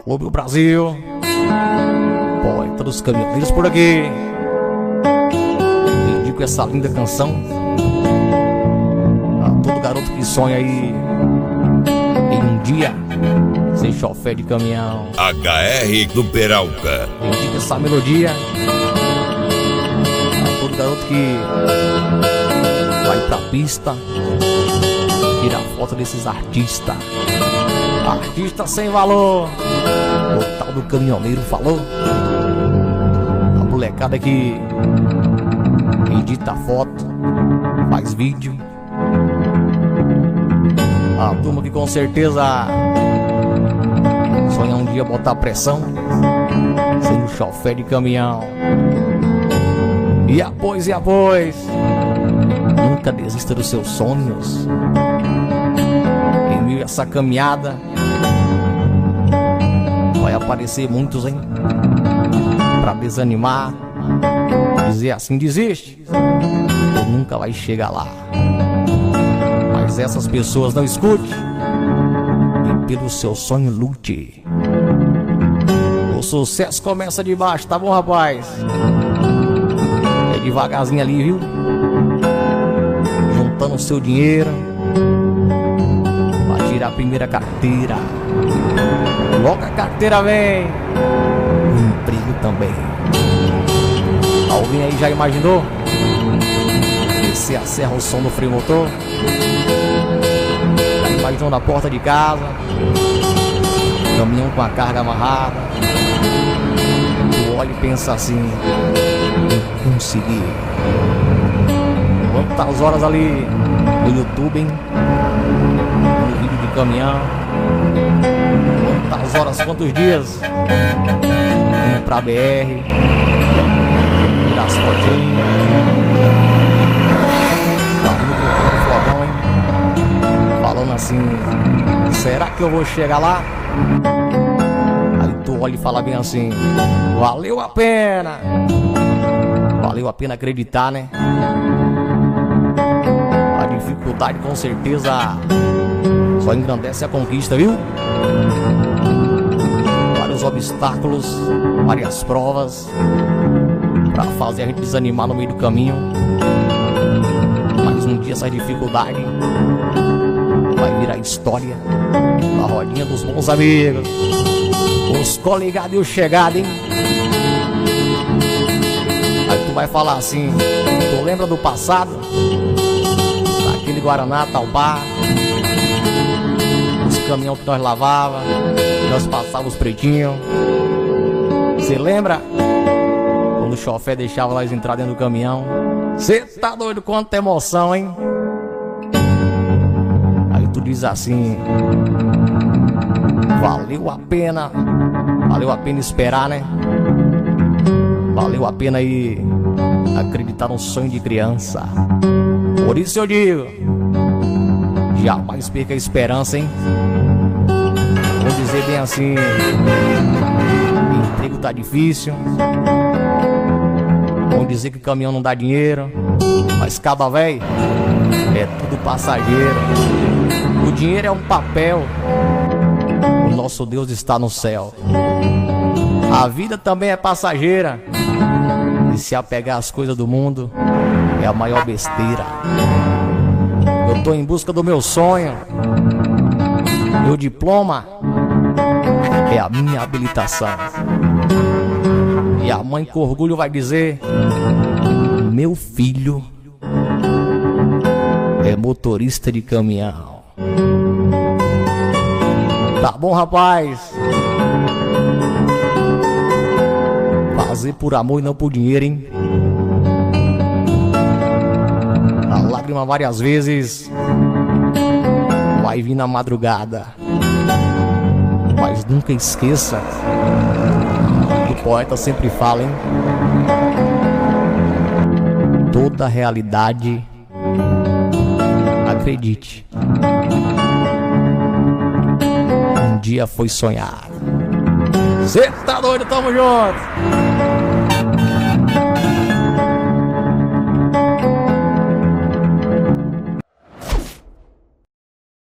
Alô, meu Brasil, poeta dos caminhoneiros por aqui. Dedico essa linda canção a todo garoto que sonha aí em um dia ser chofer de caminhão. HR do Peralta. Dedico essa melodia a todo garoto que vai pra pista tirar foto desses artistas. Artista sem valor, o tal do caminhoneiro falou. A molecada que edita foto, faz vídeo. A turma que com certeza sonha um dia botar pressão sendo chofer de caminhão. E após, nunca desista dos seus sonhos. Em meio a essa caminhada vai aparecer muitos, hein, pra desanimar, dizer assim: desiste, tu nunca vai chegar lá. Mas essas pessoas não escute e pelo seu sonho lute. O sucesso começa de baixo, tá bom, rapaz? É devagarzinho ali, viu? Juntando o seu dinheiro pra tirar a primeira carteira. Logo a carteira vem, o emprego também. Alguém aí já imaginou descer a serra o som do freio motor? Já imaginou na porta de casa, caminhão com a carga amarrada? Tu olha e pensa assim: eu consegui. Quantas horas ali no YouTube, hein? No vídeo de caminhão. Quantas horas, quantos dias indo pra BR, tirar as fotinhas, tá indo pro flogão, hein? Falando assim: será que eu vou chegar lá? Aí tu olha e fala bem assim: valeu a pena. Valeu a pena acreditar, né? A dificuldade com certeza só engrandece a conquista, viu? Vários obstáculos, várias provas pra fazer a gente desanimar no meio do caminho. Mas um dia essa dificuldade vai virar história na rodinha dos bons amigos, os coligados e os chegados, hein? Aí tu vai falar assim: tu lembra do passado? Daquele Guaraná, Taubá, os caminhões que nós lavava, nós passávamos pretinho. Cê lembra? Quando o chofer deixava nós entrar dentro do caminhão? Cê tá doido, quanta emoção, hein? Aí tu diz assim: valeu a pena esperar, né? Valeu a pena aí acreditar no sonho de criança. Por isso eu digo: jamais perca a esperança, hein? Vou dizer bem assim: emprego tá difícil. Vão dizer que caminhão não dá dinheiro, mas caba véi, é tudo passageiro. O dinheiro é um papel, o nosso Deus está no céu. A vida também é passageira, e se apegar às coisas do mundo é a maior besteira. Eu tô em busca do meu sonho, meu diploma é a minha habilitação. E a mãe com orgulho vai dizer: meu filho é motorista de caminhão. Tá bom, rapaz? Fazer por amor e não por dinheiro, hein? A lágrima várias vezes vai vir na madrugada, mas nunca esqueça que o poeta sempre fala, hein? Toda realidade, acredite, um dia foi sonhado. Cê tá doido, tamo junto!